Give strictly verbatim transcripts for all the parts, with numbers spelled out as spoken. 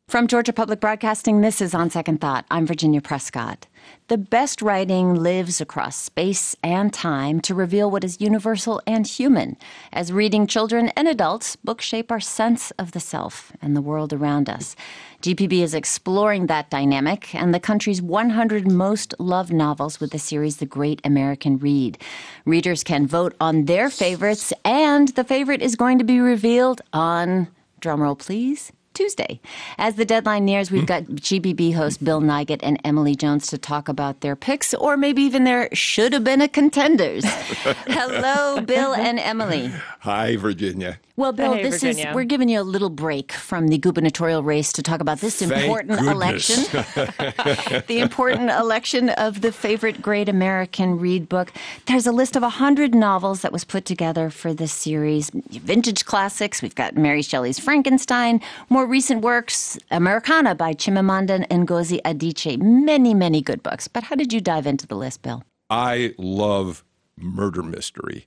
From Georgia Public Broadcasting, this is On Second Thought. I'm Virginia Prescott. The best writing lives across space and time to reveal what is universal and human. As reading children and adults, books shape our sense of the self and the world around us. G P B is exploring that dynamic and the country's one hundred most loved novels with the series The Great American Read. Readers can vote on their favorites, and the favorite is going to be revealed on, drumroll please, Tuesday. As the deadline nears, we've got G B B host Bill Nigut and Emily Jones to talk about their picks, or maybe even their should-have-been-a contenders. Hello, Bill and Emily. Hi, Virginia. Well, Bill, hey, this Virginia. is we're giving you a little break from the gubernatorial race to talk about this Thank important goodness. election. The important election of the favorite Great American Read book. There's a list of one hundred novels that was put together for this series. Vintage classics. We've got Mary Shelley's Frankenstein. More recent works, Americana by Chimamanda Ngozi Adichie. Many, many good books. But how did you dive into the list, Bill? I love murder mystery.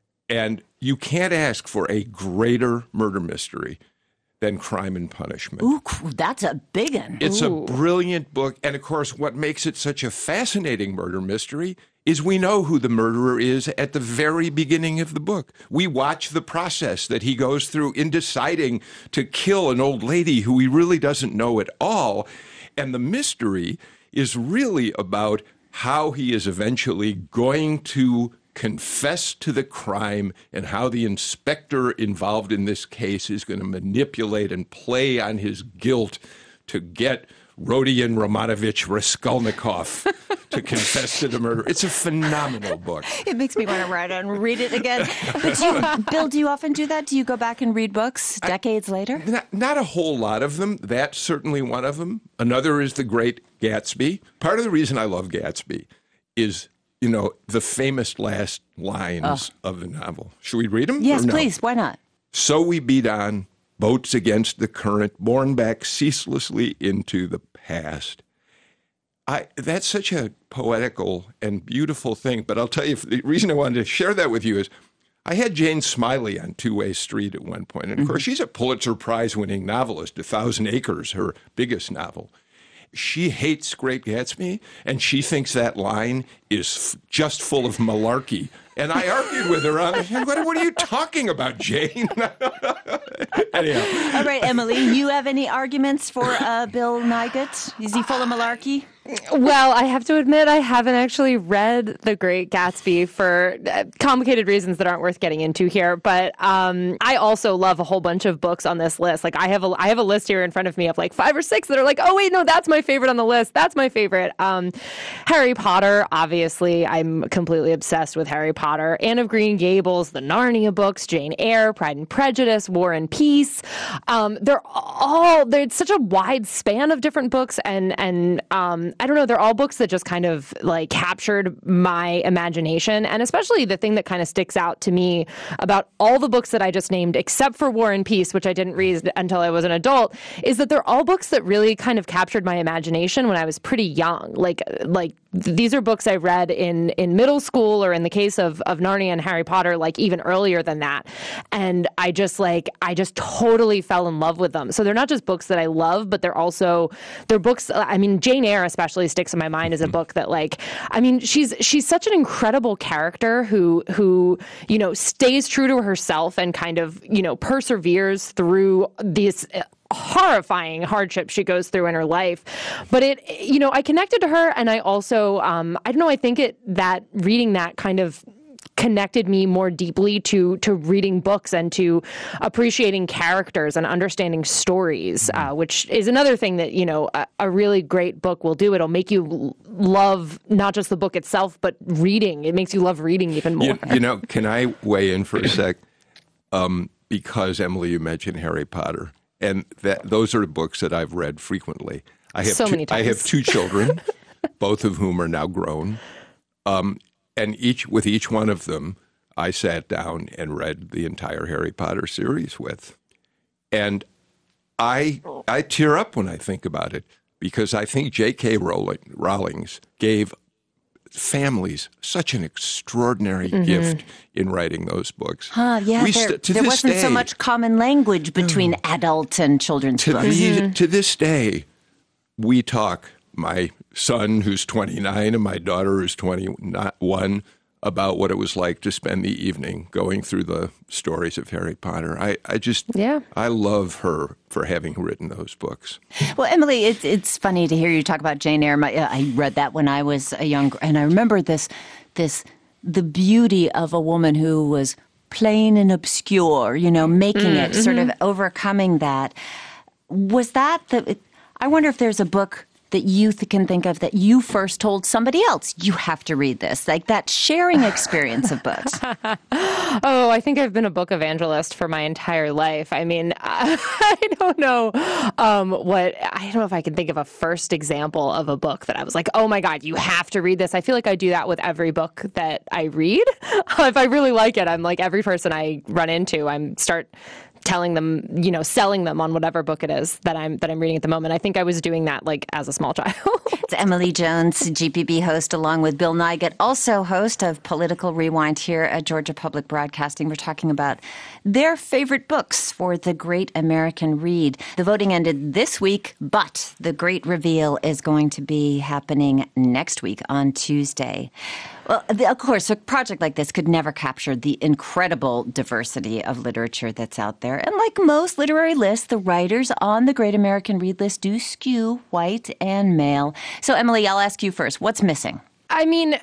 And you can't ask for a greater murder mystery than Crime and Punishment. Ooh, that's a big one. It's Ooh. a brilliant book. And of course, what makes it such a fascinating murder mystery is we know who the murderer is at the very beginning of the book. We watch the process that he goes through in deciding to kill an old lady who he really doesn't know at all. And the mystery is really about how he is eventually going to confess to the crime and how the inspector involved in this case is going to manipulate and play on his guilt to get Rodion Romanovich Raskolnikov to confess to the murder. It's a phenomenal book. It makes me want to write it and read it again. But do you, Bill, do you often do that? Do you go back and read books decades I, later? Not, not a whole lot of them. That's certainly one of them. Another is The Great Gatsby. Part of the reason I love Gatsby is, you know, the famous last lines oh. of the novel. Should we read them? Yes, no? please. Why not? So we beat on, boats against the current, borne back ceaselessly into the past. I, that's such a poetical and beautiful thing. But I'll tell you, the reason I wanted to share that with you is I had Jane Smiley on Two-Way Street at one point. And, of mm-hmm. course, she's a Pulitzer Prize-winning novelist, A Thousand Acres, her biggest novel. She hates Great Gatsby, and she thinks that line is f- just full of malarkey. And I argued with her on it. What, what are you talking about, Jane? Anyhow. All right, Emily, you have any arguments for uh, Bill Nigut? Is he full of malarkey? Well, I have to admit I haven't actually read The Great Gatsby for complicated reasons that aren't worth getting into here. But um, I also love a whole bunch of books on this list. Like I have a I have a list here in front of me of like five or six that are like, oh wait, no, that's my favorite on the list. That's my favorite. Um, Harry Potter, obviously, I'm completely obsessed with Harry Potter. Anne of Green Gables, the Narnia books, Jane Eyre, Pride and Prejudice, War and Peace. Um, they're all there's such a wide span of different books, and and um, I don't know, they're all books that just kind of like captured my imagination. And especially the thing that kind of sticks out to me about all the books that I just named, except for War and Peace, which I didn't read until I was an adult, is that they're all books that really kind of captured my imagination when I was pretty young. Like, like these are books I read in, in middle school, or in the case of, of Narnia and Harry Potter, like even earlier than that. And I just like, I just totally fell in love with them. So they're not just books that I love, but they're also, they're books, I mean, Jane Eyre especially sticks in my mind as a book that like, I mean, she's, she's such an incredible character who, who, you know, stays true to herself and kind of, you know, perseveres through these horrifying hardships she goes through in her life. But it, you know, I connected to her, and I also, um, I don't know, I think it, that reading that kind of connected me more deeply to to reading books and to appreciating characters and understanding stories, uh, which is another thing that, you know, a, a really great book will do. It'll make you l- love not just the book itself, but reading. It makes you love reading even more. You, you know, can I weigh in for a sec? Um, because, Emily, you mentioned Harry Potter. And that those are books that I've read frequently. I have so two, many times. I have two children, both of whom are now grown. Um, and each with each one of them, I sat down and read the entire Harry Potter series with. And I I tear up when I think about it, because I think J K Rowling, Rowling's gave families, such an extraordinary mm-hmm. gift in writing those books. Huh, yeah, we there, st- to there this wasn't day, so much common language between adult and children's to books. These, mm-hmm. To this day, we talk, my son who's twenty-nine and my daughter who's twenty-one, about what it was like to spend the evening going through the stories of Harry Potter. I, I just, yeah. I love her for having written those books. Well, Emily, it's it's funny to hear you talk about Jane Eyre. My, I read that when I was a young, and I remember this, this, the beauty of a woman who was plain and obscure, you know, making mm, it, mm-hmm. sort of overcoming that. Was that the, I wonder if there's a book that you th- can think of that you first told somebody else, you have to read this, like that sharing experience of books. Oh, I think I've been a book evangelist for my entire life. I mean, I, I don't know um, what, I don't know if I can think of a first example of a book that I was like, oh my God, you have to read this. I feel like I do that with every book that I read. If I really like it, I'm like every person I run into, I'm start telling them, you know, selling them on whatever book it is that I'm that I'm reading at the moment. I think I was doing that like as a small child. It's Emily Jones, G P B host, along with Bill Nigut, also host of Political Rewind here at Georgia Public Broadcasting. We're talking about their favorite books for the Great American Read. The voting ended this week, but the great reveal is going to be happening next week on Tuesday. Well, of course, a project like this could never capture the incredible diversity of literature that's out there. And like most literary lists, the writers on the Great American Read list do skew white and male. So, Emily, I'll ask you first. What's missing? I mean,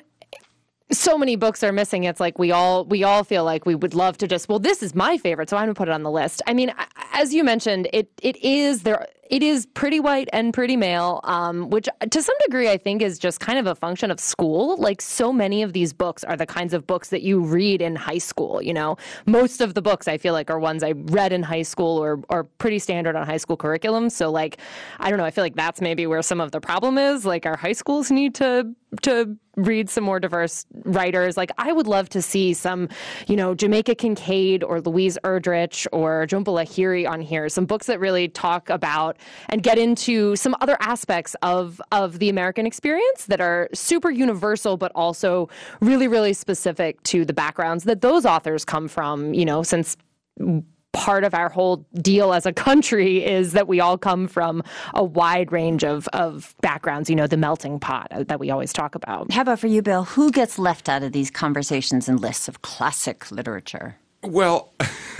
so many books are missing. It's like we all we all feel like we would love to just, well, this is my favorite, so I'm going to put it on the list. I mean, as you mentioned, it it is there. It is pretty white and pretty male, um, which to some degree I think is just kind of a function of school. Like so many of these books are the kinds of books that you read in high school. You know, most of the books I feel like are ones I read in high school or are pretty standard on high school curriculum. So like, I don't know, I feel like that's maybe where some of the problem is. Like our high schools need to to read some more diverse writers. Like I would love to see some, you know, Jamaica Kincaid or Louise Erdrich or Jhumpa Lahiri on here. Some books that really talk about and get into some other aspects of, of the American experience that are super universal, but also really, really specific to the backgrounds that those authors come from, you know, since part of our whole deal as a country is that we all come from a wide range of, of backgrounds, you know, the melting pot that we always talk about. How about for you, Bill? Who gets left out of these conversations and lists of classic literature? Well,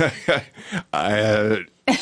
I... Uh...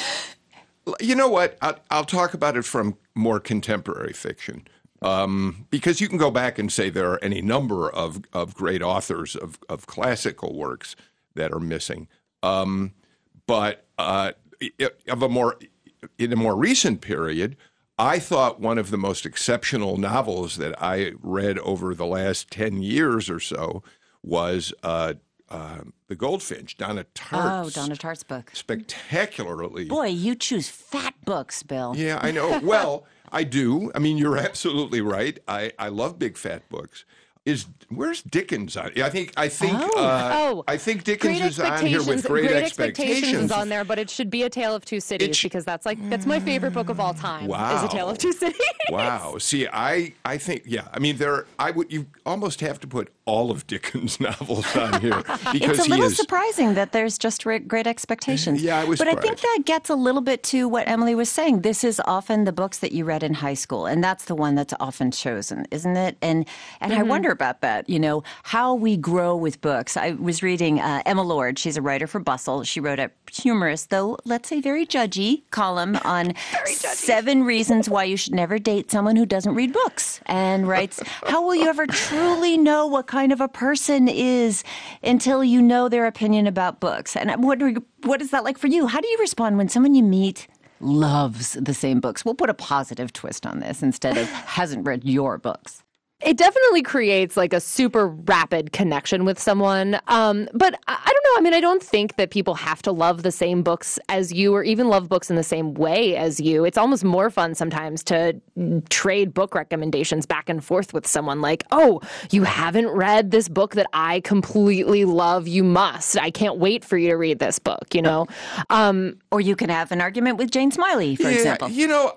You know what? I'll, I'll talk about it from more contemporary fiction, um, because you can go back and say there are any number of, of great authors of, of classical works that are missing. Um, but uh, of a more in a more recent period, I thought one of the most exceptional novels that I read over the last ten years or so was uh, Uh, The Goldfinch, Donna Tartt's. Oh, Donna Tartt's book. Spectacularly. Boy, you choose fat books, Bill. Yeah, I know. Well, I do. I mean, you're absolutely right. I, I love big fat books. Is where's Dickens on? I think I think oh. Uh, oh. I think Dickens is on here with Great, Great Expectations. Expectations is on there, but it should be A Tale of Two Cities sh- because that's like that's my favorite book of all time. Wow. Is A Tale of Two Cities. Wow. See, I I think yeah. I mean, there I would you almost have to put all of Dickens' novels on here because it's a little he is, surprising that there's just Great Expectations. Yeah, I was But surprised. I think that gets a little bit to what Emily was saying. This is often the books that you read in high school, and that's the one that's often chosen, isn't it? And and mm-hmm. I wonder about that. You know, how we grow with books. I was reading uh, Emma Lord. She's a writer for Bustle. She wrote a humorous, though let's say very judgy, column on seven reasons why you should never date someone who doesn't read books, and writes, how will you ever truly know what kind of a person is until you know their opinion about books? And what what is that like for you? How do you respond when someone you meet loves the same books? We'll put a positive twist on this instead of hasn't read your books. It definitely creates like a super rapid connection with someone. Um, but I, I don't know. I mean, I don't think that people have to love the same books as you or even love books in the same way as you. It's almost more fun sometimes to trade book recommendations back and forth with someone like, oh, you haven't read this book that I completely love. You must. I can't wait for you to read this book, you know? Um, or you can have an argument with Jane Smiley, for yeah, example. You know,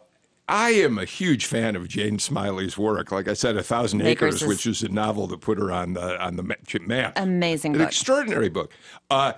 I am a huge fan of Jane Smiley's work. Like I said, A Thousand Acres Acres, is- which is a novel that put her on the on the ma- map. Amazing An book. extraordinary book. Uh,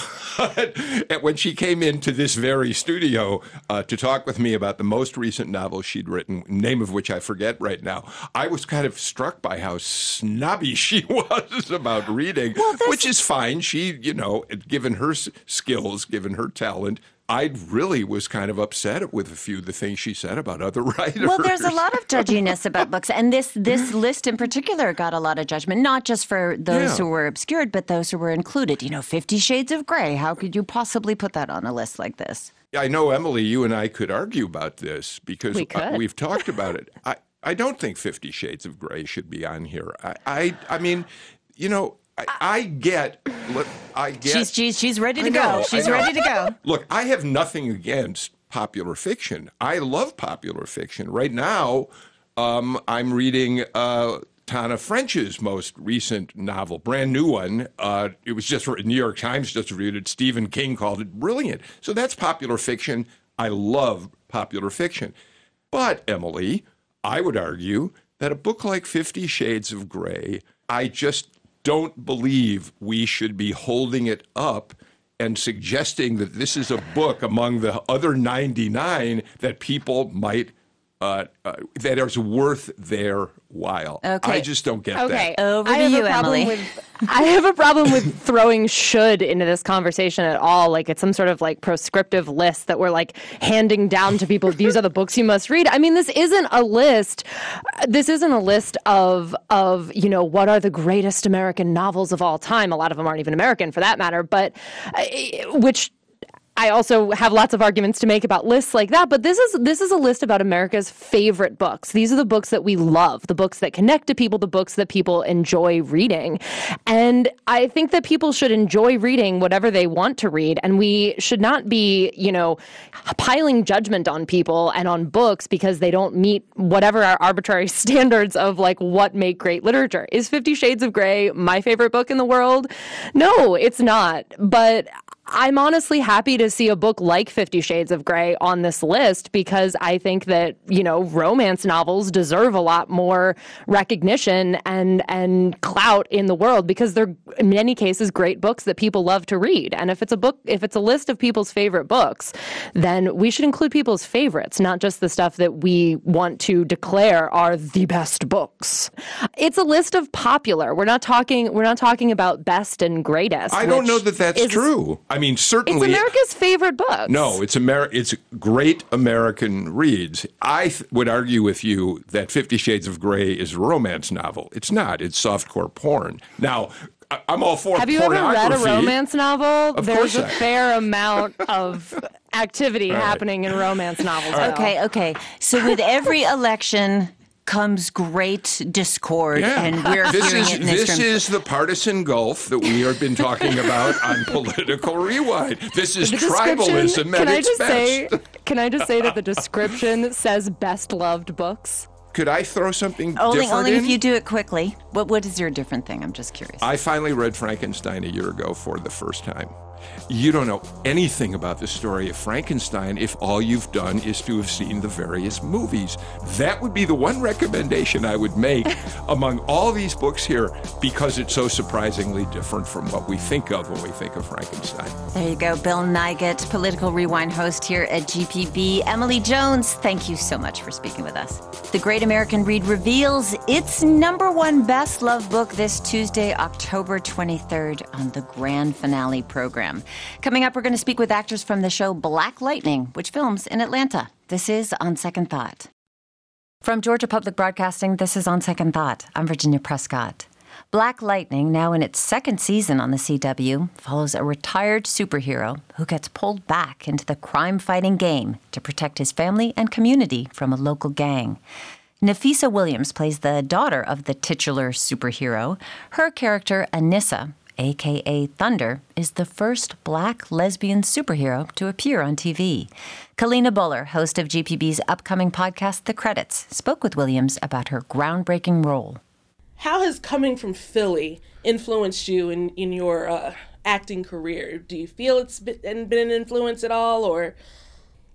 but when she came into this very studio uh, to talk with me about the most recent novel she'd written, name of which I forget right now, I was kind of struck by how snobby she was about reading, Well, this- which is fine. She, you know, given her s- skills, given her talent, I really was kind of upset with a few of the things she said about other writers. Well, there's a lot of judginess about books, and this this list in particular got a lot of judgment, not just for those Yeah. who were obscured, but those who were included. You know, Fifty Shades of Grey. How could you possibly put that on a list like this? I know, Emily, you and I could argue about this because We uh, could. we've talked about it. I, I don't think Fifty Shades of Grey should be on here. I, I, I mean, you know, I, I get, look, I get. She's she's she's ready to I know, go. I She's know. ready to go. Look, I have nothing against popular fiction. I love popular fiction. Right now, um, I'm reading uh, Tana French's most recent novel, brand new one. Uh, it was just New York Times just reviewed it. Stephen King called it brilliant. So that's popular fiction. I love popular fiction. But, Emily, I would argue that a book like Fifty Shades of Grey, I just don't believe we should be holding it up and suggesting that this is a book among the other ninety-nine that people might, uh, uh, that is worth their while. Okay. I just don't get Okay, that. Over I to have you, a problem Emily. With, I have a problem with throwing should into this conversation at all. Like it's some sort of like proscriptive list that we're like handing down to people. These are the books you must read. I mean, this isn't a list. This isn't a list of of you know what are the greatest American novels of all time. A lot of them aren't even American, for that matter. But uh, which. I also have lots of arguments to make about lists like that, but this is this is a list about America's favorite books. These are the books that we love, the books that connect to people, the books that people enjoy reading. And I think that people should enjoy reading whatever they want to read, and we should not be, you know, piling judgment on people and on books because they don't meet whatever our arbitrary standards of like what make great literature. Is Fifty Shades of Grey my favorite book in the world? No, it's not. But I'm honestly happy to see a book like Fifty Shades of Grey on this list because I think that, you know, romance novels deserve a lot more recognition and and clout in the world because they're in many cases great books that people love to read. And if it's a book, if it's a list of people's favorite books, then we should include people's favorites, not just the stuff that we want to declare are the best books. It's a list of popular. We're not talking we're not talking about best and greatest. I don't which know that that's is- true. I mean, It's certainly. America's favorite books. No, it's Amer- It's great American reads. I th- would argue with you that Fifty Shades of Grey is a romance novel. It's not. It's softcore porn. Now, I- I'm all for Have you ever read a pornography. romance novel? Of There's course a I- fair amount of activity right. happening in romance novels. though. Okay, okay. So with every election comes great discord, Yeah. and we're this hearing is it in this this room. is the partisan gulf that we have been talking about on Political Rewind. This is The tribalism description- at can I its just best. say? Can I just say that the description says best loved books? Could I throw something Only, different only in? if you do it quickly. What What is your different thing? I'm just curious. I finally read Frankenstein a year ago for the first time. You don't know anything about the story of Frankenstein if all you've done is to have seen the various movies. That would be the one recommendation I would make among all these books here because it's so surprisingly different from what we think of when we think of Frankenstein. There you go. Bill Nygut, Political Rewind host here at G P B. Emily Jones, thank you so much for speaking with us. The Great American Read reveals its number one best-loved book this Tuesday, October twenty-third, on the grand finale program. Coming up, we're going to speak with actors from the show Black Lightning, which films in Atlanta. This is On Second Thought. From Georgia Public Broadcasting, this is On Second Thought. I'm Virginia Prescott. Black Lightning, now in its second season on the C W, follows a retired superhero who gets pulled back into the crime-fighting game to protect his family and community from a local gang. Nafisa Williams plays the daughter of the titular superhero. Her character, Anissa, a k a. Thunder, is the first black lesbian superhero to appear on T V. Kalina Buller, host of G P B's upcoming podcast, The Credits, spoke with Williams about her groundbreaking role. How has coming from Philly influenced you in, in your uh, acting career? Do you feel it's been, been an influence at all, or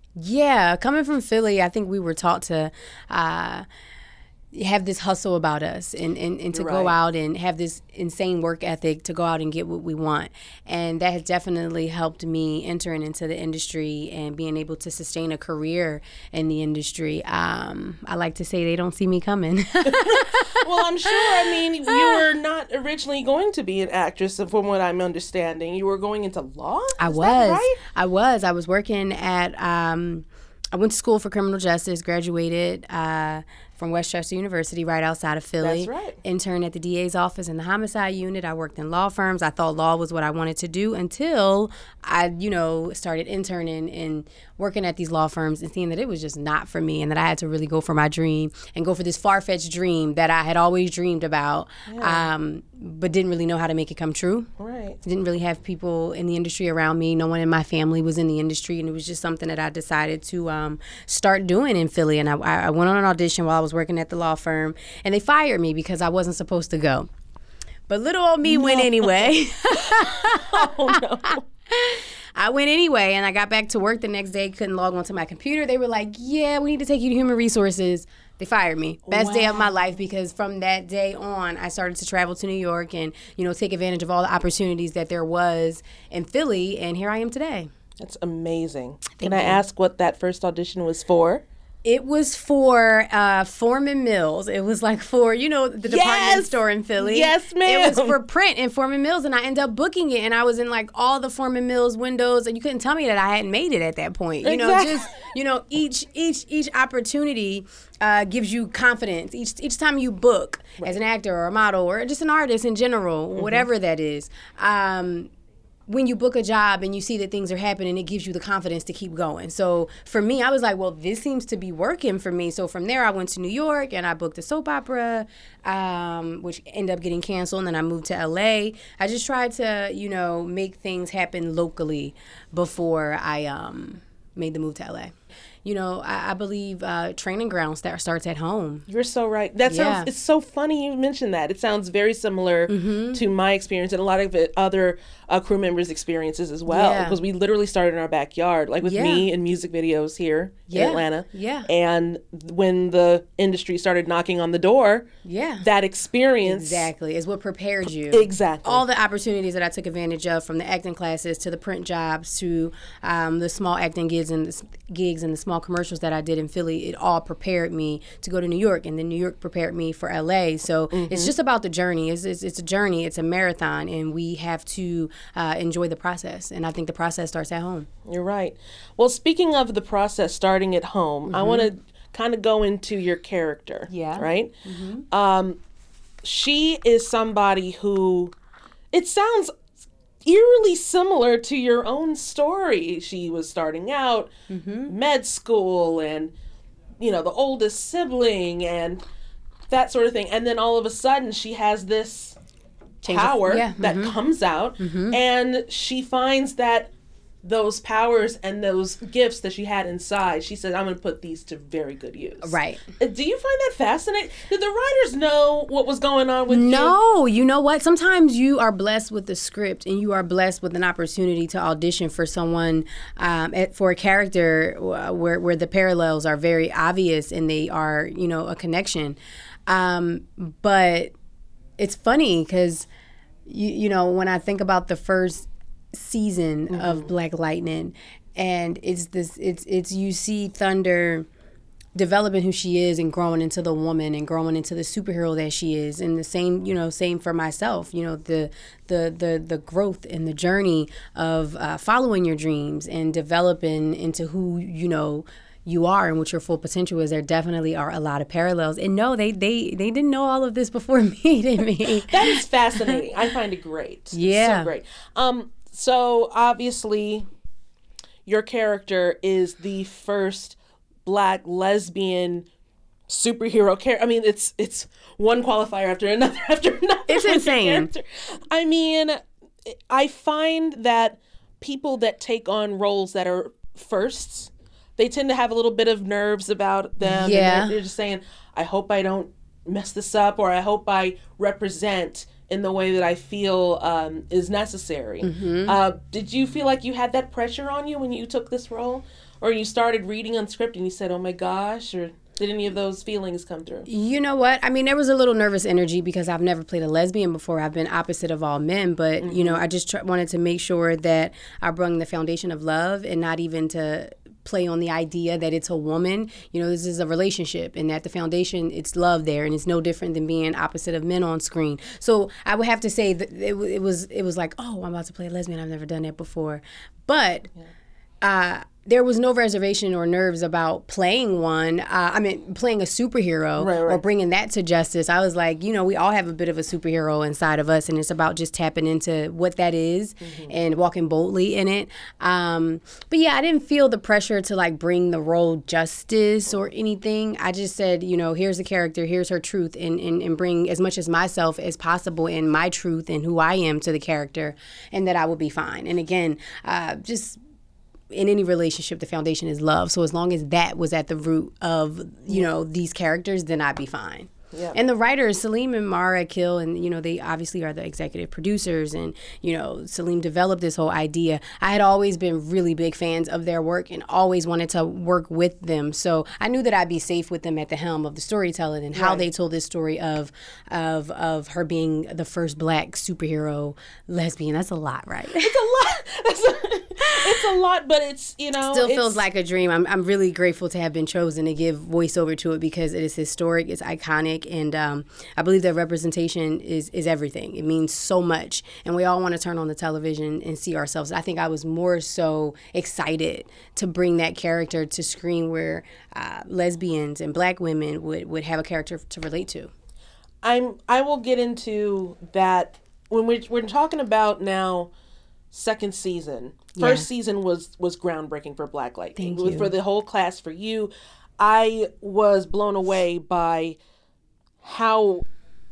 Yeah, coming from Philly, I think we were taught to uh, have this hustle about us and, and, and to You're go right. out and have this insane work ethic to go out and get what we want. And that has definitely helped me entering into the industry and being able to sustain a career in the industry. Um, I like to say they don't see me coming. Well, I'm sure, I mean, you were not originally going to be an actress, from what I'm understanding. You were going into law? I Is was. that right? I was. I was working at, um, I went to school for criminal justice, graduated uh, from Westchester University right outside of Philly. That's right. Interned at the D A's office in the homicide unit. I worked in law firms. I thought law was what I wanted to do until I, you know, started interning and working at these law firms and seeing that it was just not for me and that I had to really go for my dream and go for this far-fetched dream that I had always dreamed about, um, but didn't really know how to make it come true. Right. Didn't really have people in the industry around me. No one in my family was in the industry, and it was just something that I decided to um, start doing in Philly. And I, I went on an audition while I was working at the law firm, and they fired me because I wasn't supposed to go. But little old me went anyway. Oh, no. I went anyway, and I got back to work the next day, couldn't log onto my computer. They were like, yeah, we need to take you to human resources. They fired me. Best day of my life, because from that day on, I started to travel to New York and, you know, take advantage of all the opportunities that there was in Philly, and here I am today. That's amazing. Can I ask what that first audition was for? It was for uh, Foreman Mills. It was like for, you know, the department Yes! store in Philly. Yes, ma'am. It was for print in Foreman Mills, and I ended up booking it, and I was in like all the Foreman Mills windows, and you couldn't tell me that I hadn't made it at that point. You know, Exactly. just, you know, each each each opportunity uh, gives you confidence. Each each time you book as an actor or a model or just an artist in general, Mm-hmm. whatever that is. Um, when you book a job and you see that things are happening, it gives you the confidence to keep going. So for me, I was like, well, this seems to be working for me. So from there, I went to New York and I booked a soap opera, um, which ended up getting canceled. And then I moved to L A. I just tried to, you know, make things happen locally before I um, made the move to L A. You know, I, I believe uh, training ground start, starts at home. You're so right. That Yeah. sounds, it's so funny you mentioned that. It sounds very similar Mm-hmm. to my experience and a lot of it, other uh, crew members' experiences as well. Yeah. Because we literally started in our backyard, like with Yeah. me in music videos here Yeah. in Atlanta. Yeah. And when the industry started knocking on the door, Yeah. that experience. Exactly, is what prepared you. Exactly. All the opportunities that I took advantage of, from the acting classes to the print jobs to um, the small acting gigs and the s- gigs and the small commercials that I did in Philly, it all prepared me to go to New York, and then New York prepared me for L A. So it's just about the journey. It's, it's it's a journey. It's a marathon, and we have to uh, enjoy the process. And I think the process starts at home. You're right. Well, speaking of the process starting at home, I want to kind of go into your character. Yeah. Right? Um, she is somebody who, it sounds eerily similar to your own story. She was starting out, med school, and, you know, the oldest sibling, and that sort of thing. And then all of a sudden, she has this Change of- power yeah, that comes out, and she finds that those powers and those gifts that she had inside, she said, I'm going to put these to very good use. Right. Uh, Do you find that fascinating? Did the writers know what was going on with you? No, you know what? Sometimes you are blessed with the script, and you are blessed with an opportunity to audition for someone, um, at, for a character uh, where where the parallels are very obvious and they are, you know, a connection. Um, but it's funny because, you you know, when I think about the first season Mm-hmm. of Black Lightning, and it's this, it's it's you see Thunder developing who she is and growing into the woman and growing into the superhero that she is, and the same, you know, same for myself, you know, the the the the growth and the journey of uh, following your dreams and developing into who, you know, you are and what your full potential is. There definitely are a lot of parallels. And no, they they they didn't know all of this before meeting me. That is fascinating. I find it great. Yeah. So great. Um, so obviously your character is the first Black lesbian superhero character. I mean, it's it's one qualifier after another after another. It's with your insane. character. I mean, I find that people that take on roles that are firsts, they tend to have a little bit of nerves about them. and Yeah. they're, they're just saying, I hope I don't mess this up, or I hope I represent in the way that I feel um, is necessary. Mm-hmm. Uh, did you feel like you had that pressure on you when you took this role? or you started reading unscripted and you said, oh my gosh, or did any of those feelings come through? You know what? I mean, there was a little nervous energy because I've never played a lesbian before. I've been opposite of all men, but, mm-hmm. you know, I just tr- wanted to make sure that I brought the foundation of love and not even to play on the idea that it's a woman. You know, this is a relationship and that the foundation, it's love there, and it's no different than being opposite of men on screen. So I would have to say that it, it was it was like, oh, I'm about to play a lesbian. I've never done that before. But yeah. uh, there was no reservation or nerves about playing one. Uh, I mean, playing a superhero right, right. or bringing that to justice. I was like, you know, we all have a bit of a superhero inside of us, and it's about just tapping into what that is mm-hmm. and walking boldly in it. Um, but yeah, I didn't feel the pressure to like bring the role justice or anything. I just said, you know, here's the character, here's her truth, and, and, and bring as much as myself as possible and my truth and who I am to the character, and that I will be fine. And again, uh, just... in any relationship, the foundation is love. So as long as that was at the root of, you know, these characters, then I'd be fine. Yeah. And the writers, Salim and Mara Akil, and, you know, they obviously are the executive producers. And, you know, Salim developed this whole idea. I had always been really big fans of their work and always wanted to work with them. So I knew that I'd be safe with them at the helm of the storytelling and how right. they told this story of, of, of her being the first black superhero lesbian. That's a lot, right? It's a lot. That's a, it's a lot, but it's, you know. Still feels like a dream. I'm, I'm really grateful to have been chosen to give voiceover to it because it is historic, it's iconic. And um, I believe that representation is, is everything. It means so much. And we all want to turn on the television and see ourselves. I think I was more so excited to bring that character to screen where uh, lesbians and black women would, would have a character to relate to. I'm, I will get into that when we're, we're talking about now second season. First yeah. season was, was groundbreaking for Black Lightning. Thank you. For the whole class, for you. I was blown away by how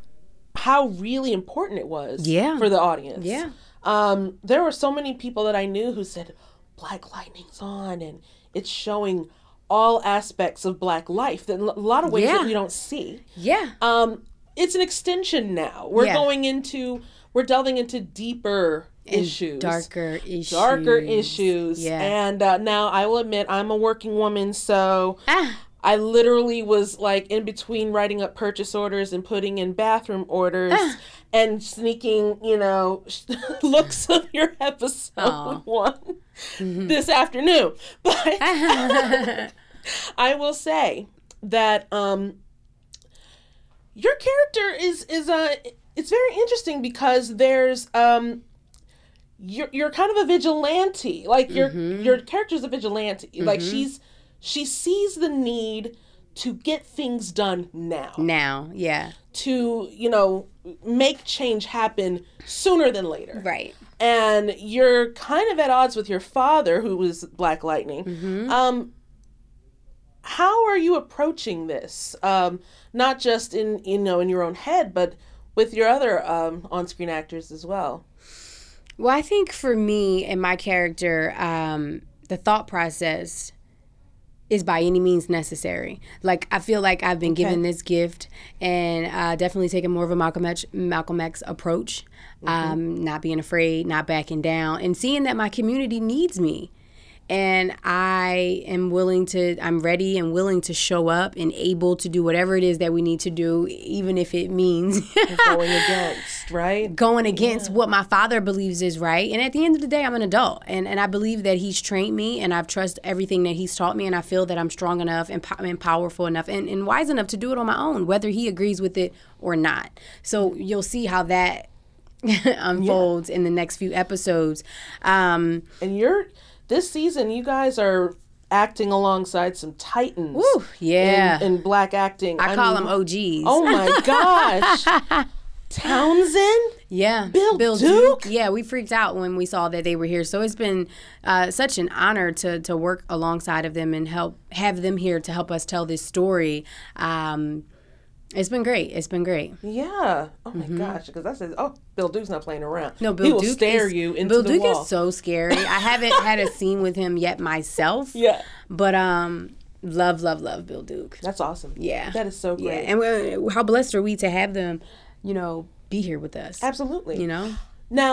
how really important it was yeah. for the audience. Yeah. Um, there were so many people that I knew who said, Black Lightning's on, and it's showing all aspects of Black life, that in a lot of ways yeah. that we don't see. Yeah. Um, it's an extension now. We're yeah. going into, we're delving into deeper and issues. Darker issues. Darker issues. Yeah. And uh, now I will admit, I'm a working woman, so... Ah. I literally was like in between writing up purchase orders and putting in bathroom orders ah. and sneaking, you know, looks of your episode Aww. one mm-hmm. this afternoon. But I will say that um, your character is is uh, it's very interesting because there's um, you're you're kind of a vigilante. Like your mm-hmm. your character's a vigilante. Mm-hmm. Like she's. She sees the need to get things done now. Now, yeah. To, you know, make change happen sooner than later. Right. And you're kind of at odds with your father, who was Black Lightning. Mm-hmm. Um, how are you approaching this? Um, not just in, you know, in your own head, but with your other um, on-screen actors as well. Well, I think for me and my character, um, the thought process is by any means necessary. Like, I feel like I've been okay. given this gift and uh, definitely taking more of a Malcolm X, Malcolm X approach, mm-hmm. um, not being afraid, not backing down, and seeing that my community needs me. And I am willing to, I'm ready and willing to show up and able to do whatever it is that we need to do, even if it means going against, right? Going against yeah. what my father believes is right. And at the end of the day, I'm an adult. And, and I believe that he's trained me and I've trusted everything that he's taught me. And I feel that I'm strong enough and, and powerful enough and, and wise enough to do it on my own, whether he agrees with it or not. So you'll see how that unfolds yeah. in the next few episodes. Um, and you're... This season, you guys are acting alongside some titans. Ooh, yeah. In, in Black acting. I, I call mean, them O Gs. Oh, my gosh. Townsend? Yeah. Bill, Bill Duke? Duke? Yeah, we freaked out when we saw that they were here. So it's been uh, such an honor to to work alongside of them and help have them here to help us tell this story. Um It's been great. It's been great. Yeah. Oh my mm-hmm. gosh. Because I said, oh, Bill Duke's not playing around. No, Bill he will Duke stare is, you into Bill the Duke wall. is so scary. I haven't had a scene with him yet myself. Yeah. But um, love, love, love Bill Duke. That's awesome. Yeah. That is so great. Yeah. And we're, how blessed are we to have them, you know, be here with us. Absolutely. You know. Now,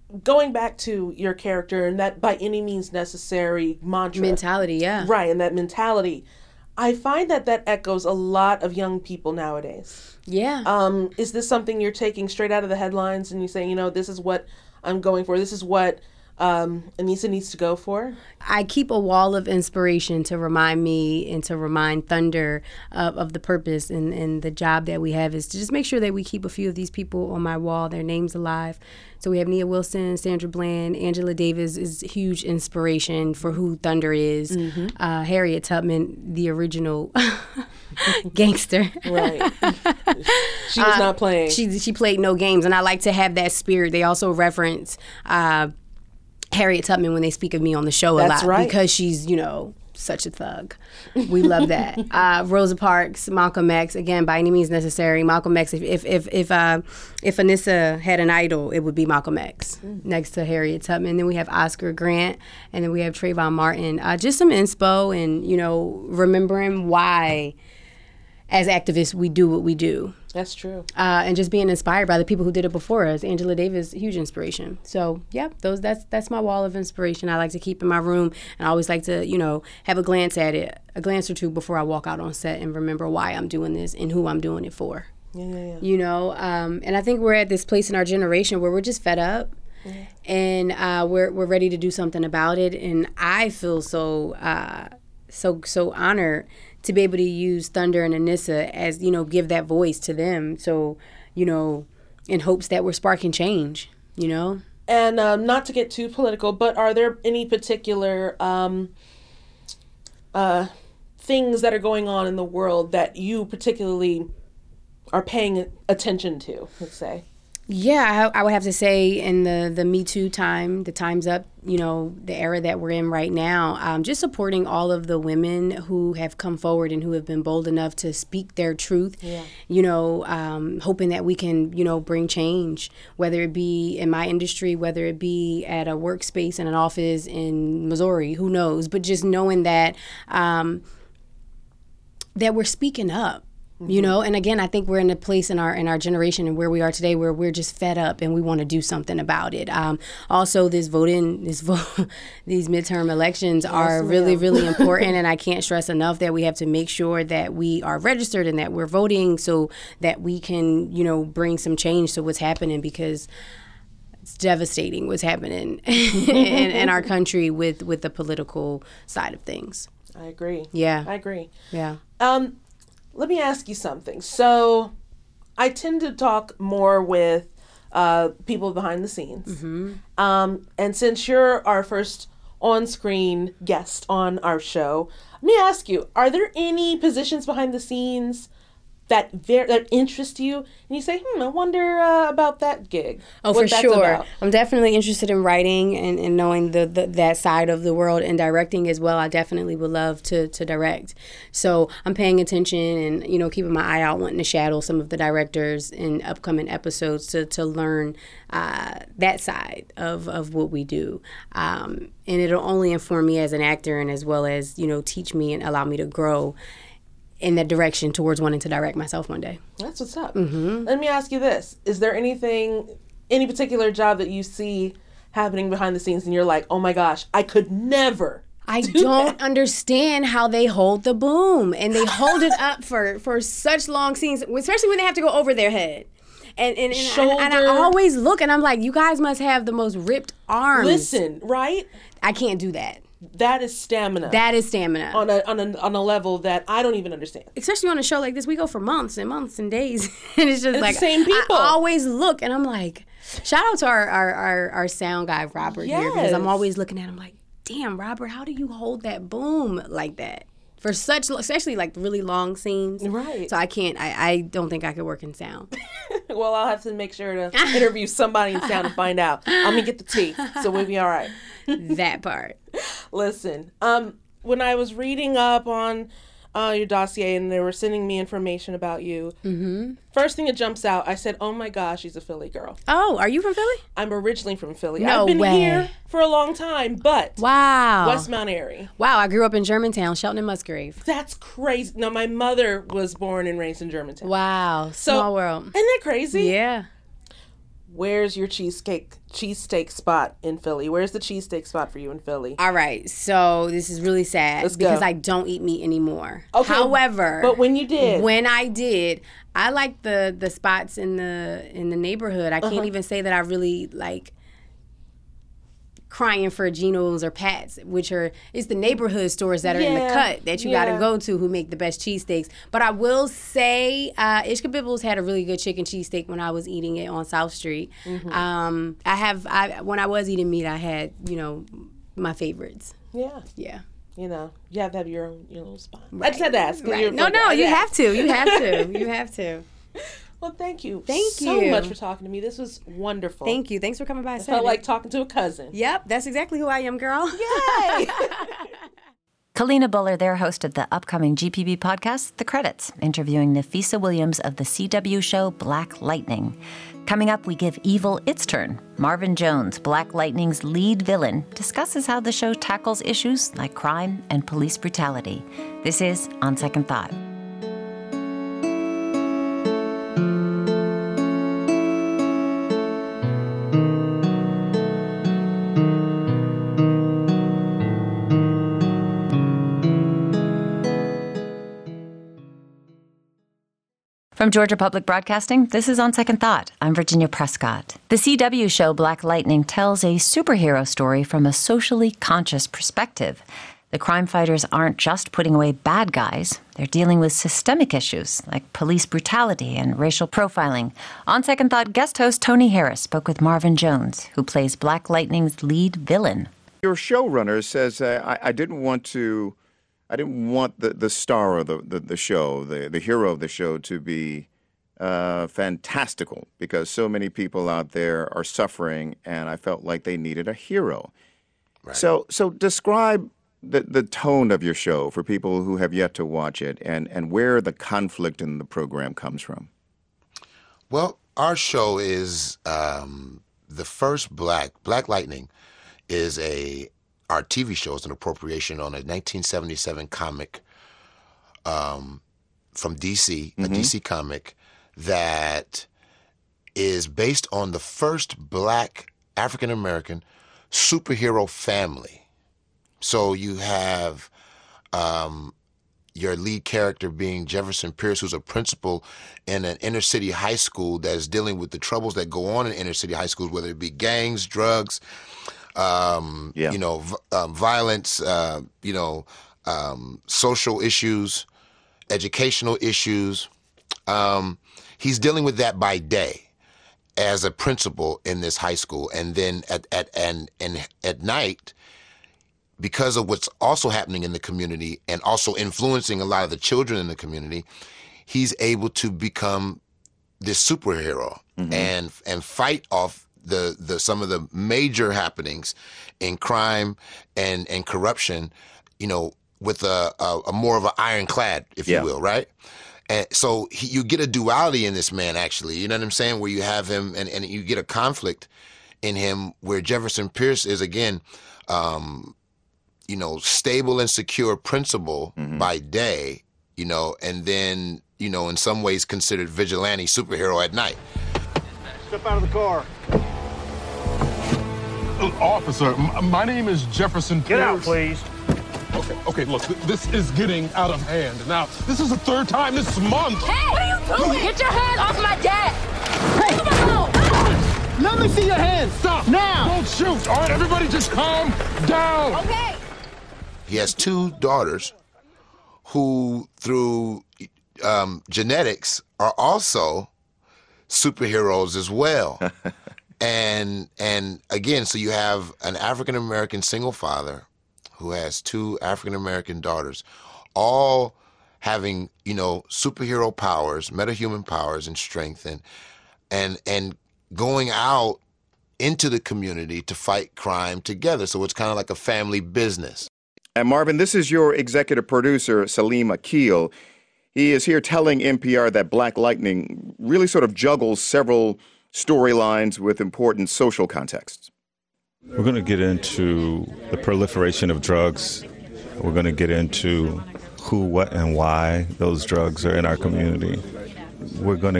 going back to your character and that by any means necessary mantra. Mentality, yeah. Right, and that mentality. I find that that echoes a lot of young people nowadays. Yeah. Um, is this something you're taking straight out of the headlines and you say, you know, this is what I'm going for. This is what um, Anissa needs to go for? I keep a wall of inspiration to remind me and to remind Thunder of, of the purpose and, and the job that we have is to just make sure that we keep a few of these people on my wall, their names alive. So we have Nia Wilson, Sandra Bland, Angela Davis is huge inspiration for who Thunder is. Mm-hmm. Uh, Harriet Tubman, the original gangster. Right. She was uh, not playing. She she played no games, and I like to have that spirit. They also reference uh, Harriet Tubman when they speak of me on the show a That's lot right. because she's, you know, such a thug. We love that. uh, Rosa Parks, Malcolm X, again, by any means necessary. Malcolm X, if if if if, uh, if Anissa had an idol, it would be Malcolm X mm. next to Harriet Tubman. Then we have Oscar Grant, and then we have Trayvon Martin. Uh, just some inspo and, you know, remembering why, as activists, we do what we do. That's true. Uh, and just being inspired by the people who did it before us. Angela Davis, huge inspiration. So, yeah, those that's that's my wall of inspiration I like to keep in my room. And I always like to, you know, have a glance at it, a glance or two before I walk out on set and remember why I'm doing this and who I'm doing it for. Yeah, yeah, yeah. You know, um, and I think we're at this place in our generation where we're just fed up. Yeah. And uh, we're we're ready to do something about it. And I feel so uh, so so honored to be able to use Thunder and Anissa as, you know, give that voice to them. So, you know, in hopes that we're sparking change, you know? And um, not to get too political, but are there any particular um, uh, things that are going on in the world that you particularly are paying attention to, let's say? Yeah, I, I would have to say in the, the Me Too time, the time's up, you know, the era that we're in right now, um, just supporting all of the women who have come forward and who have been bold enough to speak their truth, yeah. you know, um, hoping that we can, you know, bring change, whether it be in my industry, whether it be at a workspace in an office in Missouri, who knows, but just knowing that um, that we're speaking up. You know, and again, I think we're in a place in our in our generation and where we are today where we're just fed up and we want to do something about it. Um, also, this voting, this vote, these midterm elections yes, are really, ma'am. really important, and I can't stress enough that we have to make sure that we are registered and that we're voting so that we can, you know, bring some change to what's happening because it's devastating what's happening in, in our country with with the political side of things. I agree. Yeah, I agree. Yeah. Um. Let me ask you something. So I tend to talk more with uh, people behind the scenes. Mm-hmm. Um, and since you're our first on-screen guest on our show, let me ask you, are there any positions behind the scenes that ver- that interest you? And you say, hmm, I wonder uh, about that gig. Oh, what for that's sure. About. I'm definitely interested in writing and, and knowing the, the that side of the world and directing as well. I definitely would love to to direct. So I'm paying attention and, you know, keeping my eye out, wanting to shadow some of the directors in upcoming episodes to, to learn uh, that side of, of what we do. Um, and it'll only inform me as an actor and as well as, you know, teach me and allow me to grow in that direction towards wanting to direct myself one day. That's what's up. Mm-hmm. Let me ask you this. Is there anything, any particular job that you see happening behind the scenes and you're like, oh my gosh, I could never I do don't that. understand how they hold the boom. And they hold it up for, for such long scenes, especially when they have to go over their head. And and, and, Shoulder. and, and I always look and I'm like, you guys must have the most ripped arms. Listen, right? I can't do that. That is stamina. That is stamina. On a on a on a level that I don't even understand. Especially on a show like this, we go for months and months and days, and it's just it's like the same people. I always look, and I'm like, shout out to our our our, our sound guy Robert yes. here because I'm always looking at him like, damn, Robert, how do you hold that boom like that for such, especially like really long scenes? Right. So I can't. I I don't think I could work in sound. Well, I'll have to make sure to interview somebody in sound to find out. I'm gonna get the tea, so we'll be all right. That part. Listen, um, when I was reading up on uh, your dossier and they were sending me information about you, mm-hmm. first thing that jumps out, I said, oh my gosh, she's a Philly girl. Oh, are you from Philly? I'm originally from Philly. No I've been way. here for a long time, but wow, West Mount Airy. Wow, I grew up in Germantown, Shelton and Musgrave. That's crazy. No, my mother was born and raised in Germantown. Wow, so, small world. Isn't that crazy? Yeah. where's your cheesecake cheesesteak spot in Philly? Where's the cheesesteak spot for you in Philly? All right, so this is really sad Let's because go. I don't eat meat anymore. Okay, However, but when you did, when I did, I like the the spots in the in the neighborhood. I can't Uh-huh. even say that I really like crying for Geno's or Pat's, which are it's the neighborhood stores that are in the Yeah, cut that you yeah. got to go to who make the best cheesesteaks. But I will say, uh, Ishka Bibbles had a really good chicken cheesesteak when I was eating it on South Street. Mm-hmm. Um, I have I when I was eating meat, I had you know my favorites. yeah, Yeah. you know, you have to have your own your little spot. I just had to ask. 'cause Right. you're No, from- no, you yeah. have to. You have to. You have to. Well, thank you. Thank so you. much for talking to me. This was wonderful. Thank you. Thanks for coming by. I felt like talking to a cousin. Yep, that's exactly who I am, girl. Yay! Kalina Buller there hosted the upcoming G P B podcast, The Credits, interviewing Nafisa Williams of the C W show Black Lightning. Coming up, we give evil its turn. Marvin Jones, Black Lightning's lead villain, discusses how the show tackles issues like crime and police brutality. This is On Second Thought. From Georgia Public Broadcasting, this is On Second Thought. I'm Virginia Prescott. The C W show Black Lightning tells a superhero story from a socially conscious perspective. The crime fighters aren't just putting away bad guys. They're dealing with systemic issues like police brutality and racial profiling. On Second Thought, guest host Tony Harris spoke with Marvin Jones, who plays Black Lightning's lead villain. Your showrunner says, uh, I, I didn't want to... I didn't want the, the star of the, the, the show, the, the hero of the show, to be uh, fantastical because so many people out there are suffering, and I felt like they needed a hero. Right. So, so describe the, the tone of your show for people who have yet to watch it, and, and where the conflict in the program comes from. Well, our show is um, the first Black Black Lightning is a Our T V show is an appropriation on a nineteen seventy-seven comic um, from D C, mm-hmm. a D C comic that is based on the first Black African-American superhero family. So you have um, your lead character being Jefferson Pierce, who's a principal in an inner city high school that is dealing with the troubles that go on in inner city high schools, whether it be gangs, drugs, Um, yeah. you know, v- um, violence, uh, you know, um, social issues, educational issues. Um, he's dealing with that by day as a principal in this high school. And then at, at, and, and at night, because of what's also happening in the community and also influencing a lot of the children in the community, he's able to become this superhero mm-hmm. and, and fight off the the some of the major happenings in crime and and corruption, you know, with a, a, a more of an ironclad, if yeah. you will, right? And so he, you get a duality in this man, actually. You know what I'm saying? Where you have him, and, and you get a conflict in him, where Jefferson Pierce is again, um, you know, stable and secure principal mm-hmm. by day, you know, and then you know, in some ways considered vigilante superhero at night. Step out of the car. Officer, m- my name is Jefferson Pierce. Get out, please. Okay, okay, look, th- this is getting out of hand. Now, this is the third time this month. Hey, what are you doing? Get your hands off my dad. Hey, come on. Let me see your hands. Stop. Now. Don't shoot. All right, everybody just calm down. Okay. He has two daughters who, through um, genetics, are also superheroes as well. And and again, so you have an African-American single father who has two African-American daughters, all having, you know, superhero powers, metahuman powers and strength, and and and going out into the community to fight crime together. So it's kind of like a family business. And Marvin, this is your executive producer, Salim Akil. He is here telling N P R that Black Lightning really sort of juggles several storylines with important social contexts. We're going to get into the proliferation of drugs. We're going to get into who, what, and why those drugs are in our community. We're going to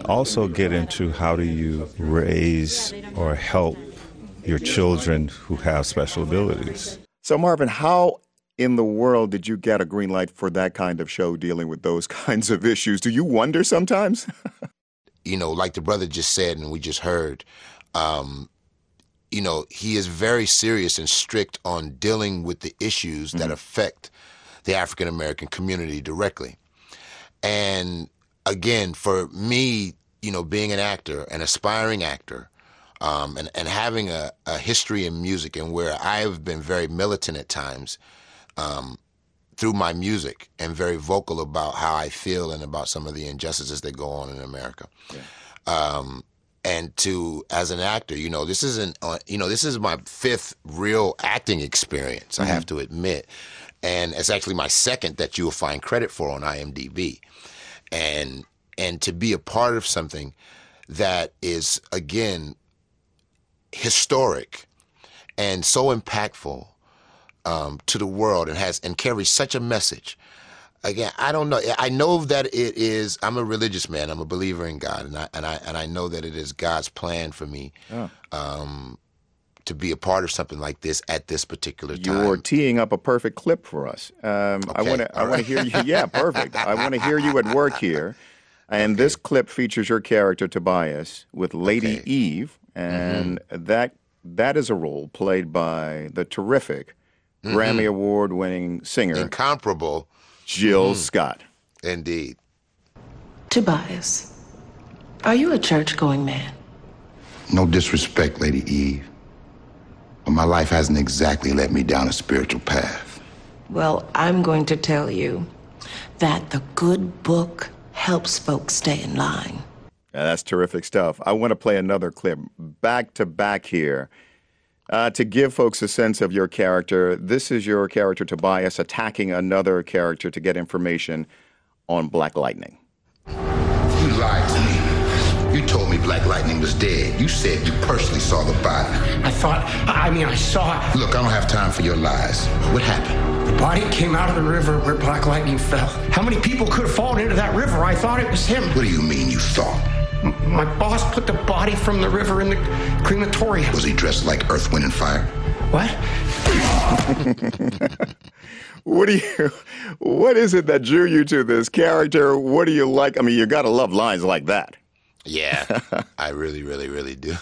also get into how do you raise or help your children who have special abilities. So, Marvin, how in the world did you get a green light for that kind of show dealing with those kinds of issues? Do you wonder sometimes? You know, like the brother just said and we just heard, um, you know, he is very serious and strict on dealing with the issues mm-hmm. that affect the African American community directly. And again, for me, you know, being an actor, an aspiring actor, um, and, and having a, a history in music and where I have been very militant at times, Um, through my music and very vocal about how I feel and about some of the injustices that go on in America. Yeah. Um, and to, as an actor, you know, this isn't, uh, you know, this is my fifth real acting experience, mm-hmm. I have to admit. And it's actually my second that you will find credit for on I M D B. And, and to be a part of something that is, again, historic and so impactful Um, to the world and has and carries such a message. Again, I don't know. I know that it is. I'm a religious man. I'm a believer in God, and I and I and I know that it is God's plan for me oh. um, to be a part of something like this at this particular time. You're teeing up a perfect clip for us. Um, okay. I want to. I want to hear you. Yeah, perfect. I want to hear you at work here, and okay. this clip features your character Tobias with Lady okay. Eve, and mm-hmm. that that is a role played by the terrific Mm-hmm. Grammy Award-winning singer, incomparable, Jill mm-hmm. Scott. Indeed. Tobias, are you a church-going man? No disrespect, Lady Eve, but my life hasn't exactly led me down a spiritual path. Well, I'm going to tell you that the good book helps folks stay in line. Yeah, that's terrific stuff. I want to play another clip back to back here. Uh, to give folks a sense of your character, this is your character, Tobias, attacking another character to get information on Black Lightning. You lied to me. You told me Black Lightning was dead. You said you personally saw the body. I thought, I mean, I saw it. Look, I don't have time for your lies. What happened? The body came out of the river where Black Lightning fell. How many people could have fallen into that river? I thought it was him. What do you mean you thought? My boss put the body from the river in the crematorium. Was he dressed like Earth, Wind, and Fire? What? What do you? What is it that drew you to this character? What do you like? I mean, you gotta love lines like that. Yeah, I really, really, really do.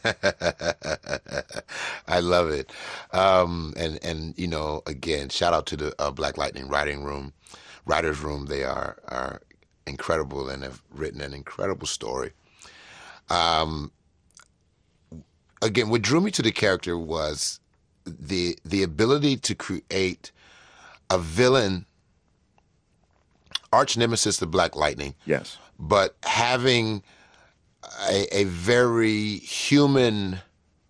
I love it. Um, and and you know, again, shout out to the uh, Black Lightning writing room, writers room. They are are. incredible and have written an incredible story. Um, again, what drew me to the character was the the ability to create a villain, arch nemesis of Black Lightning. Yes. But having a, a very human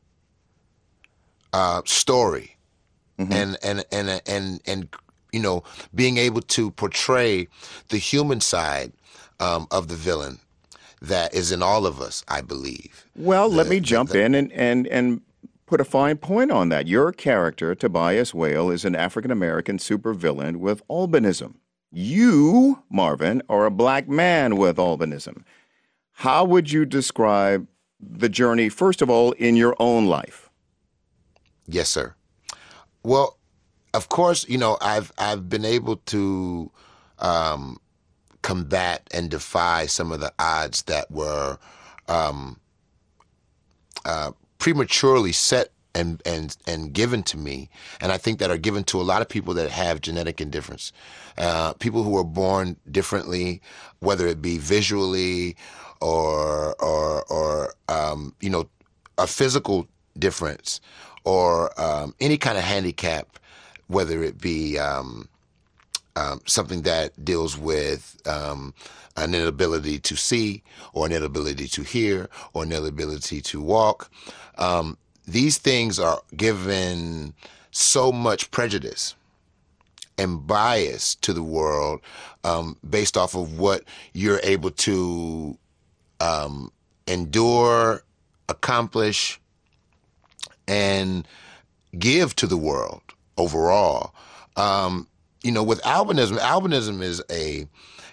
uh, story, mm-hmm. and and and and and. you know, being able to portray the human side um, of the villain that is in all of us, I believe. Well, the, let me jump the, in and, and, and put a fine point on that. Your character, Tobias Whale, is an African-American supervillain with albinism. You, Marvin, are a black man with albinism. How would you describe the journey, first of all, in your own life? Yes, sir. Well, of course, you know, I've I've been able to um, combat and defy some of the odds that were um, uh, prematurely set and, and and given to me, and I think that are given to a lot of people that have genetic indifference, uh, people who are born differently, whether it be visually or or or um, you know, a physical difference or um, any kind of handicap. Whether it be um, um, something that deals with um, an inability to see or an inability to hear or an inability to walk. Um, these things are given so much prejudice and bias to the world um, based off of what you're able to um, endure, accomplish, and give to the world. Overall, um, you know, with albinism, albinism is a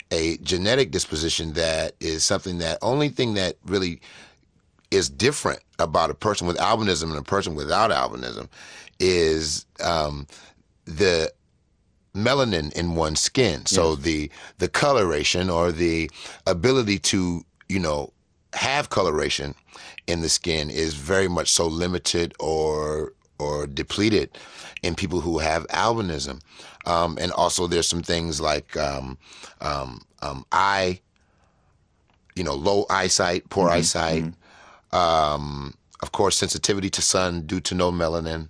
a genetic disposition that is something that only thing that really is different about a person with albinism and a person without albinism is um, the melanin in one's skin. So yes. the the coloration or the ability to, you know, have coloration in the skin is very much so limited or or depleted in people who have albinism. Um, and also there's some things like um, um, um, eye, you know, low eyesight, poor mm-hmm. eyesight. Mm-hmm. Um, of course, sensitivity to sun due to no melanin.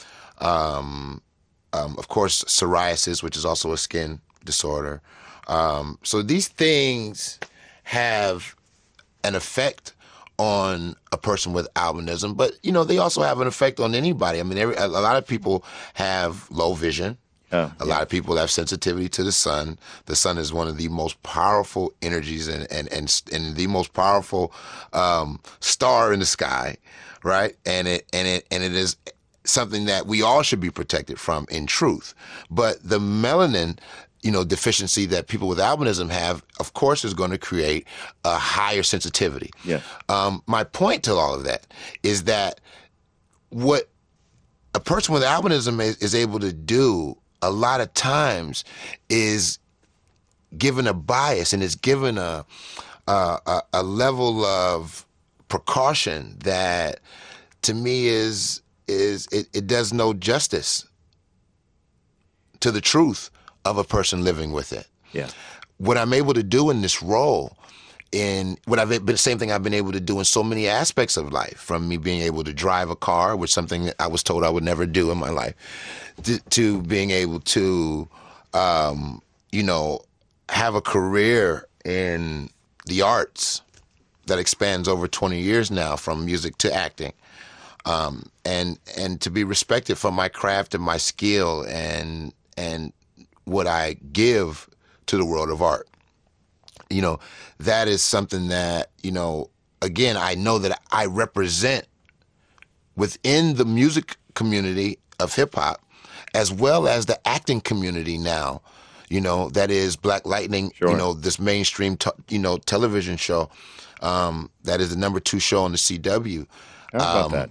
Um, um, of course, psoriasis, which is also a skin disorder. Um, so these things have an effect on a person with albinism, but, you know, they also have an effect on anybody. I mean, every, a lot of people have low vision. Oh, a yeah. lot of people have sensitivity to the sun. The sun is one of the most powerful energies and and and, and the most powerful um, star in the sky, right? And it and it and it is something that we all should be protected from, in truth. But the melanin, you know, deficiency that people with albinism have, of course, is going to create a higher sensitivity. Yeah. Um, my point to all of that is that what a person with albinism is, is able to do a lot of times is given a bias and is given a, a, a level of precaution that, to me, is is it, it does no justice to the truth of a person living with it. Yeah. What I'm able to do in this role, in what I've been, same thing I've been able to do in so many aspects of life, from me being able to drive a car, which is something that I was told I would never do in my life, to, to being able to, um, you know, have a career in the arts that expands over twenty years now, from music to acting. Um, and and to be respected for my craft and my skill and and what I give to the world of art. You know, that is something that, you know, again, I know that I represent within the music community of hip hop, as well as the acting community now, you know, that is Black Lightning, sure. you know, this mainstream, t- you know, television show um, that is the number two show on the C W. How about um, that?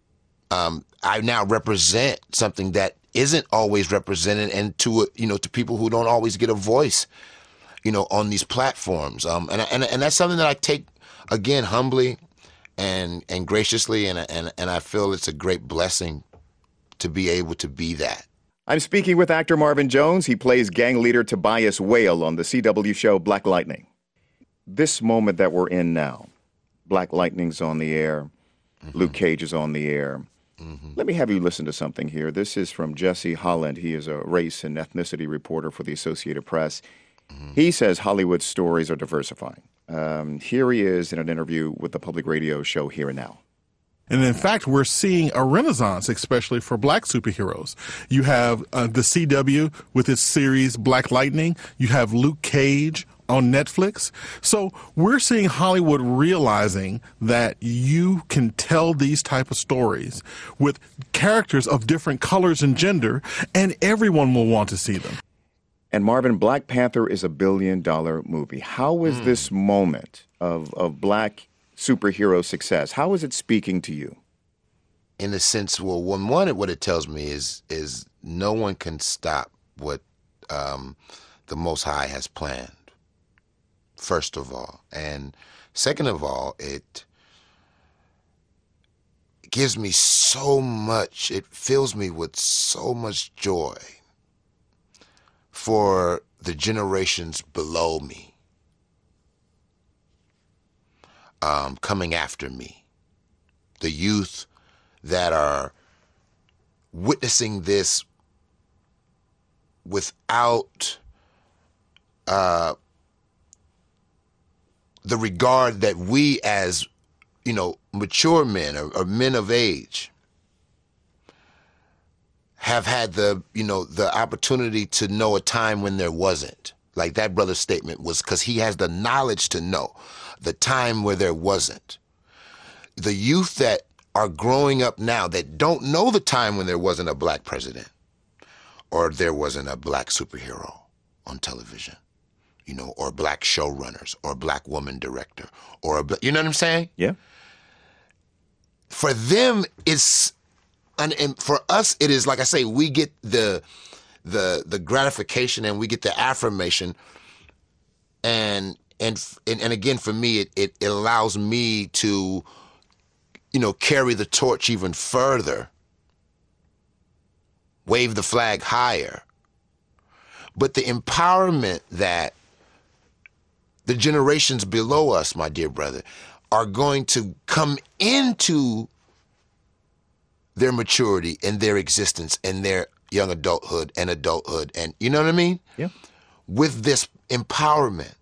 Um, I now represent something that isn't always represented, and to, you know, to people who don't always get a voice, you know, on these platforms. Um, and, and, and that's something that I take, again, humbly and, and graciously. And, and, and I feel it's a great blessing to be able to be that. I'm speaking with actor Marvin Jones. He plays gang leader Tobias Whale on the C W show Black Lightning. This moment that we're in now, Black Lightning's on the air, mm-hmm. Luke Cage is on the air. Mm-hmm. Let me have you listen to something here. This is from Jesse Holland. He is a race and ethnicity reporter for the Associated Press. Mm-hmm. He says Hollywood stories are diversifying. Um, here he is in an interview with the public radio show Here and Now. And in fact, we're seeing a renaissance, especially for black superheroes. You have uh, the C W with its series Black Lightning. You have Luke Cage on Netflix. So we're seeing Hollywood realizing that you can tell these type of stories with characters of different colors and gender, and everyone will want to see them. And Marvin, Black Panther is a billion dollar movie. How is mm. this moment of, of black superhero success, how is it speaking to you? In a sense, well, one, one what it tells me is is no one can stop what um, the Most High has planned, first of all. And second of all, it gives me so much, it fills me with so much joy for the generations below me. Um, coming after me, the youth that are witnessing this without uh, the regard that we as, you know, mature men or, or men of age have had the, you know, the opportunity to know a time when there wasn't. Like that brother's statement was because he has the knowledge to know the time where there wasn't. The youth that are growing up now that don't know the time when there wasn't a black president or there wasn't a black superhero on television. you know, or black showrunners, or black woman director, or a, you know what I'm saying? Yeah. For them, it's, and, and for us, it is, like I say, we get the the the gratification and we get the affirmation, and and and, and again, for me, it, it it allows me to, you know, carry the torch even further, wave the flag higher. But the empowerment that the generations below us, my dear brother, are going to come into their maturity and their existence and their young adulthood and adulthood, and you know what I mean? Yeah. With this empowerment,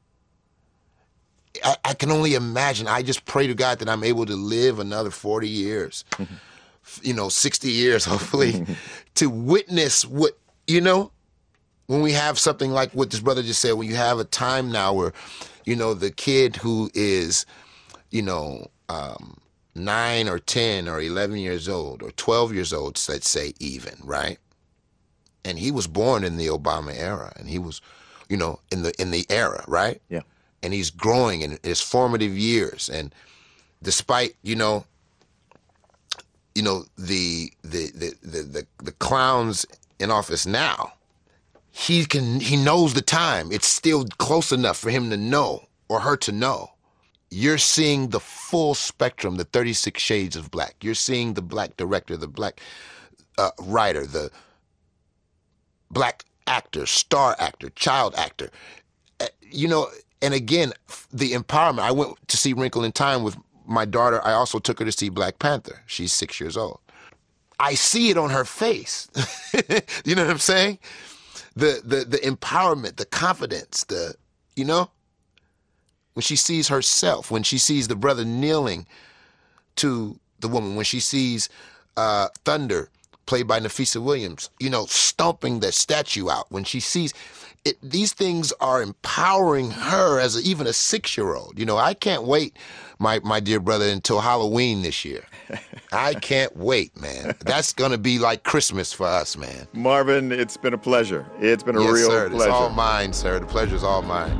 I, I can only imagine. I just pray to God that I'm able to live another forty years, mm-hmm. you know, sixty years, hopefully, to witness what, you know, when we have something like what this brother just said, when you have a time now where, you know, the kid who is, you know, um, nine or ten or eleven years old or twelve years old, let's say even, right? And he was born in the Obama era, and he was, you know, in the in the era, right? Yeah. And he's growing in his formative years, and despite, you know, you know, the the the the the, the clowns in office now, he can he knows the time. It's still close enough for him to know, or her to know. You're seeing the full spectrum, the thirty-six shades of black. You're seeing the black director, the black uh, writer, the black actor, star actor, child actor. Uh, you know, and again, the empowerment. I went to see Wrinkle in Time with my daughter. I also took her to see Black Panther. She's six years old. I see it on her face. You know what I'm saying? The the the empowerment, the confidence, the, you know? When she sees herself, when she sees the brother kneeling to the woman, when she sees uh, Thunder, played by Nafisa Williams, you know, stomping that statue out, when she sees it, these things are empowering her as a, even a six-year-old. You know, I can't wait, my, my dear brother, until Halloween this year. I can't wait, man. That's going to be like Christmas for us, man. Marvin, it's been a pleasure. It's been a yes, real sir. pleasure. It's all mine, sir. The pleasure's all mine.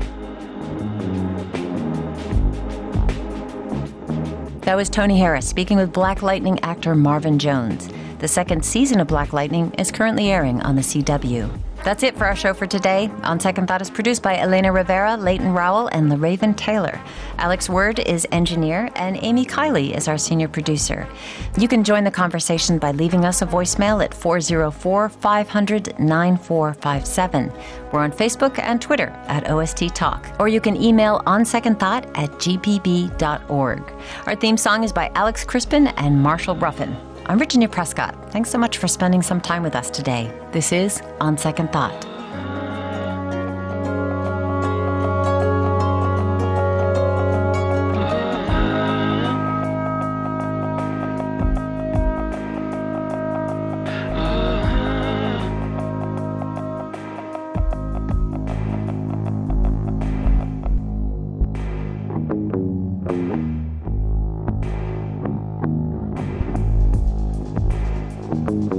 That was Tony Harris speaking with Black Lightning actor Marvin Jones. The second season of Black Lightning is currently airing on the C W. That's it for our show for today. On Second Thought is produced by Elena Rivera, Leighton Rowell, and LaRaven Taylor. Alex Word is engineer, and Amy Kiley is our senior producer. You can join the conversation by leaving us a voicemail at four oh four, five hundred, nine four five seven. We're on Facebook and Twitter at O S T Talk. Or you can email onsecondthought at g p b dot org. Our theme song is by Alex Crispin and Marshall Ruffin. I'm Virginia Prescott. Thanks so much for spending some time with us today. This is On Second Thought. Thank you.